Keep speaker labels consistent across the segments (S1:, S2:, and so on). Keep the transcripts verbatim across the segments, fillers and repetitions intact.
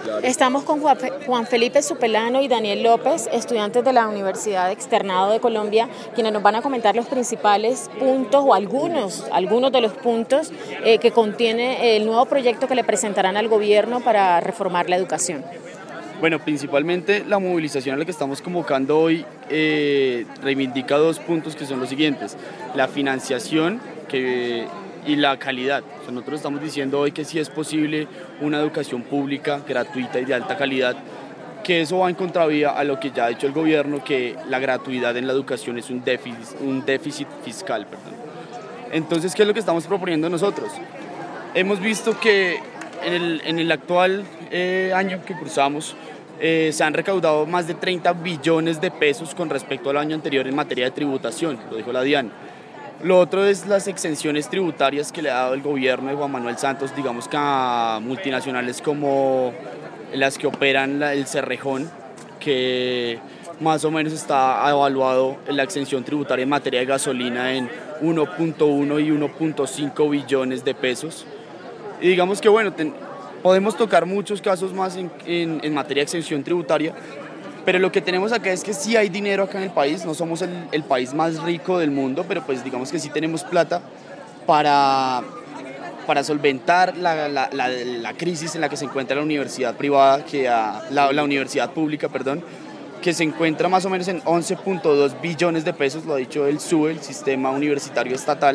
S1: Claro.
S2: Estamos con Juan Felipe Supelano y Daniel López, estudiantes de la Universidad Externado de Colombia, quienes nos van a comentar los principales puntos o algunos, algunos de los puntos eh, que contiene el nuevo proyecto que le presentarán al gobierno para reformar la educación.
S1: Bueno, principalmente la movilización a la que estamos convocando hoy eh, reivindica dos puntos que son los siguientes: la financiación que, y la calidad. O sea, nosotros estamos diciendo hoy que sí es posible una educación pública, gratuita y de alta calidad, que eso va en contravía a lo que ya ha dicho el gobierno, que la gratuidad en la educación es un déficit, un déficit fiscal. Perdón. Entonces, ¿qué es lo que estamos proponiendo nosotros? Hemos visto que en el, en el actual eh, año que cursamos, Eh, se han recaudado más de treinta billones de pesos con respecto al año anterior en materia de tributación, lo dijo la DIAN. Lo otro es las exenciones tributarias que le ha dado el gobierno de Juan Manuel Santos, digamos que a multinacionales como las que operan la, el Cerrejón, que más o menos está evaluado en la exención tributaria en materia de gasolina en uno punto uno y uno punto cinco billones de pesos. Y digamos que bueno, ten, podemos tocar muchos casos más en, en, en materia de exención tributaria, pero lo que tenemos acá es que sí hay dinero acá en el país. No somos el, el país más rico del mundo, pero pues digamos que sí tenemos plata para, para solventar la, la, la, la crisis en la que se encuentra la universidad privada, que a, la, la universidad pública, perdón, que se encuentra más o menos en once punto dos billones de pesos, lo ha dicho el S U E, el Sistema Universitario Estatal.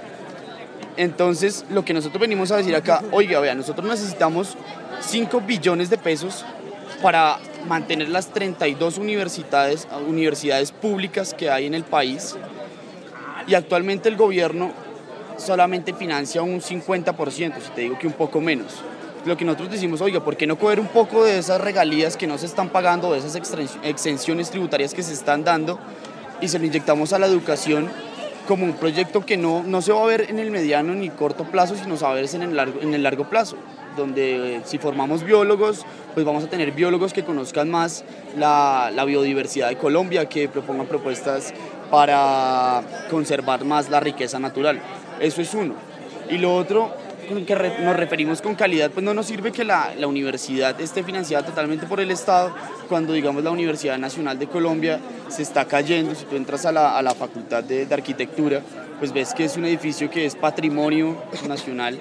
S1: Entonces, lo que nosotros venimos a decir acá, oiga, vean, nosotros necesitamos cinco billones de pesos para mantener las treinta y dos universidades, universidades públicas que hay en el país, y actualmente el gobierno solamente financia un cincuenta por ciento, si te digo que un poco menos. Lo que nosotros decimos, oiga, ¿por qué no coger un poco de esas regalías que no se están pagando, de esas exenciones tributarias que se están dando, y se lo inyectamos a la educación como un proyecto que no, no se va a ver en el mediano ni corto plazo, sino se va a ver en el largo, en el largo plazo, donde eh, si formamos biólogos, pues vamos a tener biólogos que conozcan más la, la biodiversidad de Colombia, que propongan propuestas para conservar más la riqueza natural. Eso es uno. Y lo otro, con que re, nos referimos con calidad, pues no nos sirve que la, la universidad esté financiada totalmente por el Estado, cuando digamos la Universidad Nacional de Colombia se está cayendo. Si tú entras a la, a la Facultad de, de Arquitectura, pues ves que es un edificio que es patrimonio nacional,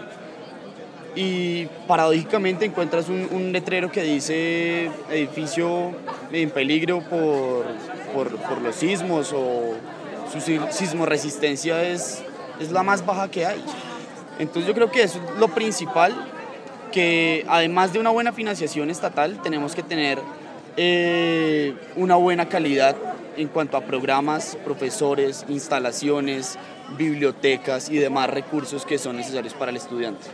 S1: y paradójicamente encuentras un, un letrero que dice edificio en peligro por, por, por los sismos, o su sismoresistencia es, es la más baja que hay. Entonces yo creo que eso es lo principal, que además de una buena financiación estatal, tenemos que tener eh, una buena calidad en cuanto a programas, profesores, instalaciones, bibliotecas y demás recursos que son necesarios para el estudiante.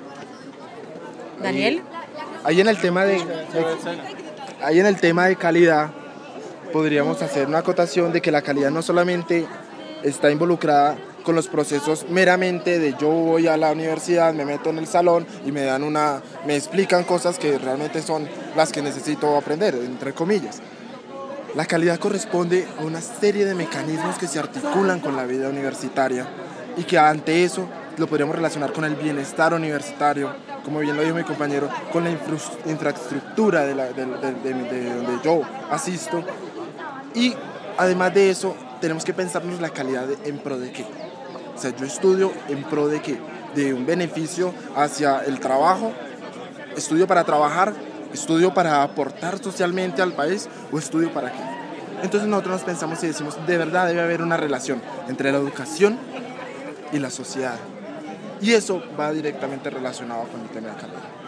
S2: Daniel.
S3: Ahí, ahí en el tema de, de ahí en el tema de calidad podríamos hacer una acotación de que la calidad no solamente está involucrada con los procesos meramente de yo voy a la universidad, me meto en el salón y me dan una, me explican cosas que realmente son las que necesito aprender, entre comillas. La calidad corresponde a una serie de mecanismos que se articulan con la vida universitaria, y que ante eso lo podríamos relacionar con el bienestar universitario, como bien lo dijo mi compañero, con la infra infraestructura de, la, de, de, de, de donde yo asisto, y además de eso tenemos que pensarnos la calidad de, en pro de qué. O sea, yo estudio en pro de qué, de un beneficio hacia el trabajo, estudio para trabajar, estudio para aportar socialmente al país, o estudio para qué. Entonces nosotros nos pensamos y decimos, de verdad debe haber una relación entre la educación y la sociedad, y eso va directamente relacionado con el tema de calidad.